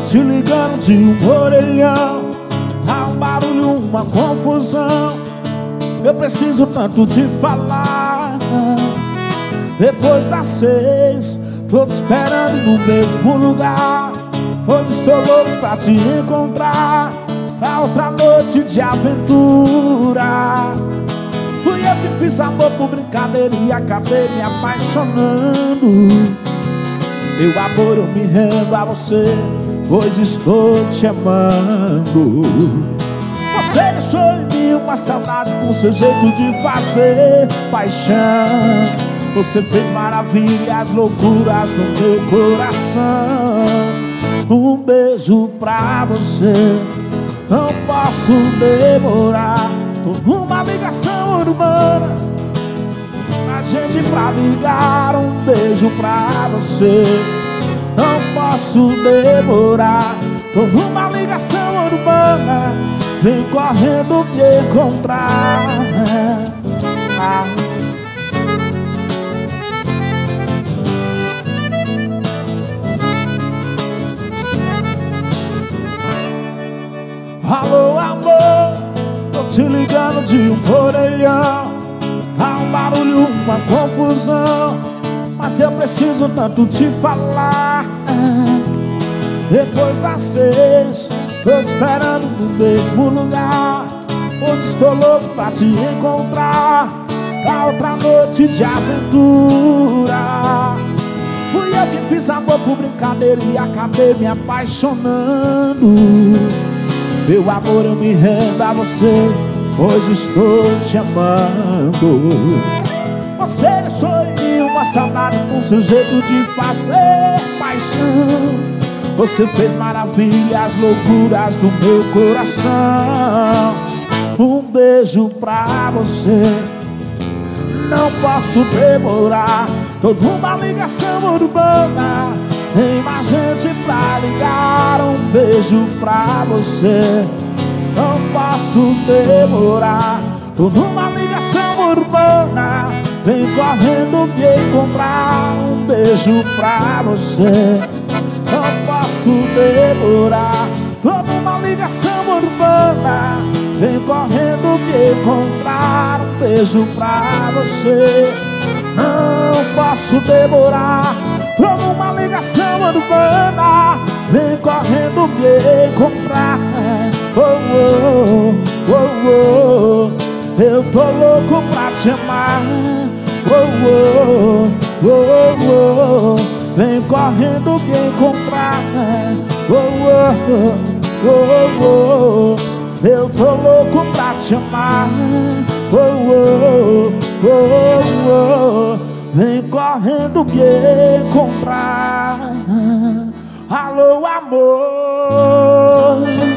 te ligando de um orelhão. Há um barulho, uma confusão. Eu preciso tanto te falar. Depois das 6, tô te esperando no mesmo lugar. Hoje estou louco pra te encontrar, pra outra noite de aventura. Fui eu que fiz amor por brincadeira e acabei me apaixonando. Meu amor, eu me rendo a você, pois estou te amando. Você deixou em mim uma saudade com seu jeito de fazer paixão. Você fez maravilhas, loucuras no meu coração. Um beijo pra você, não posso demorar. Tô numa ligação urbana, a gente pra ligar. Um beijo pra você, não posso demorar. Tô numa ligação urbana, vem correndo me encontrar. Alô, amor, tô te ligando de um orelhão. Há um barulho, uma confusão, mas eu preciso tanto te falar. Depois das 6, tô esperando no mesmo lugar. Hoje estou louco pra te encontrar, pra outra noite de aventura. Fui eu que fiz amor por brincadeira e acabei me apaixonando. Meu amor, eu me rendo a você, pois estou te amando. Você deixou em mim uma saudade com seu jeito de fazer paixão. Você fez maravilhas, loucuras do meu coração. Um beijo pra você, não posso demorar. Tô numa ligação urbana, tem mais gente pra ligar. Um beijo pra você, não posso demorar. Tô numa ligação urbana, vem correndo me encontrar. Um beijo pra você, não posso demorar. Tô numa ligação urbana, vem correndo me encontrar. Um beijo pra você, não posso demorar. Tô numa ligação urbana, vem correndo me encontrar. Oh, oh, oh, oh, eu tô louco pra te amar. Oh, oh, oh, oh, vem correndo me encontrar. Oh, oh, oh, oh, eu tô louco pra te amar. Oh, oh, oh, oh, vem correndo me encontrar. Alô, amor.